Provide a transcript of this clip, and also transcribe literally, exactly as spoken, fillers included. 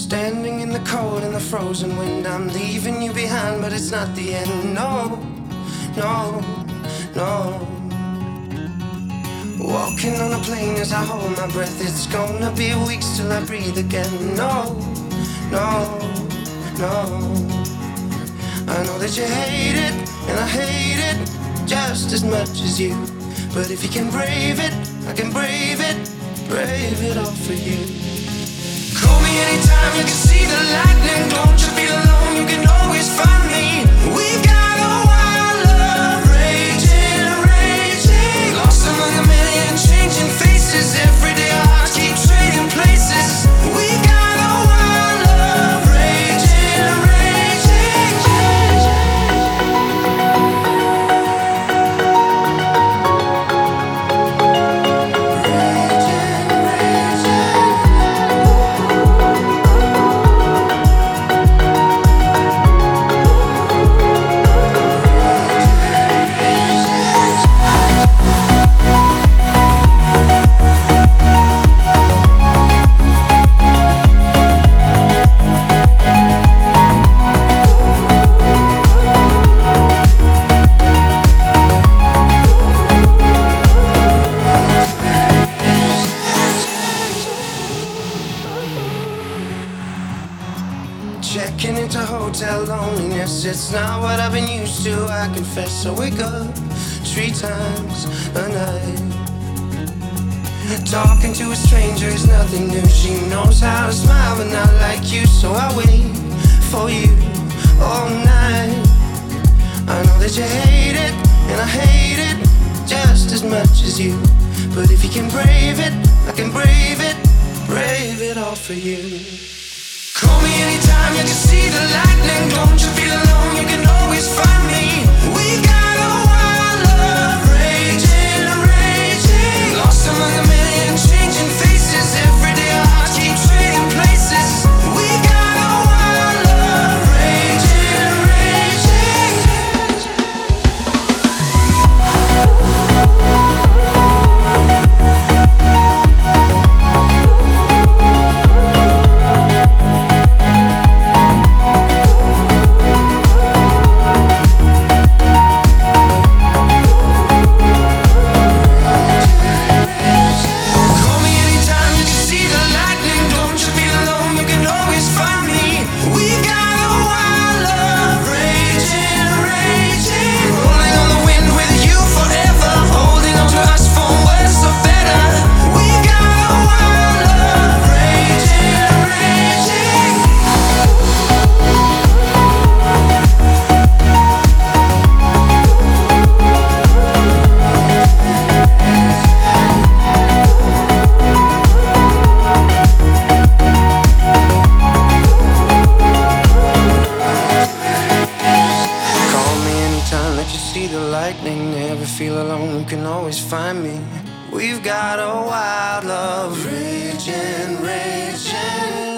Standing in the cold and the frozen wind, I'm leaving you behind, but it's not the end. No, no, no. Walking on a plane as I hold my breath. It's gonna be weeks till I breathe again. No, no, no. I know that you hate it, and I hate it just as much as you. But if you can brave it, I can brave it, brave it all for you. Call me anytime, you can see the lightning. Don't you feel alone, you can always find me. We've got a wild love, raging, raging. Lost among a million changing faces. Every day our hearts keep trading places. We've got a wild love, raging, raging. Checking into hotel loneliness, it's not what I've been used to, I confess. I wake up three times a night. Talking to a stranger is nothing new. She knows how to smile but not like you. So I wait for you all night. I know that you hate it, and I hate it just as much as you. But if you can brave it, I can brave it, brave it all for you. Call me anytime, you can see the lightning. Don't you feel alone, you can always find me. We got a wild love, raging, raging. Lost among a million changing faces. Every day our hearts keep trading places. We got a wild love, raging, raging. Never feel alone, you can always find me. We've got a wild love, raging, raging.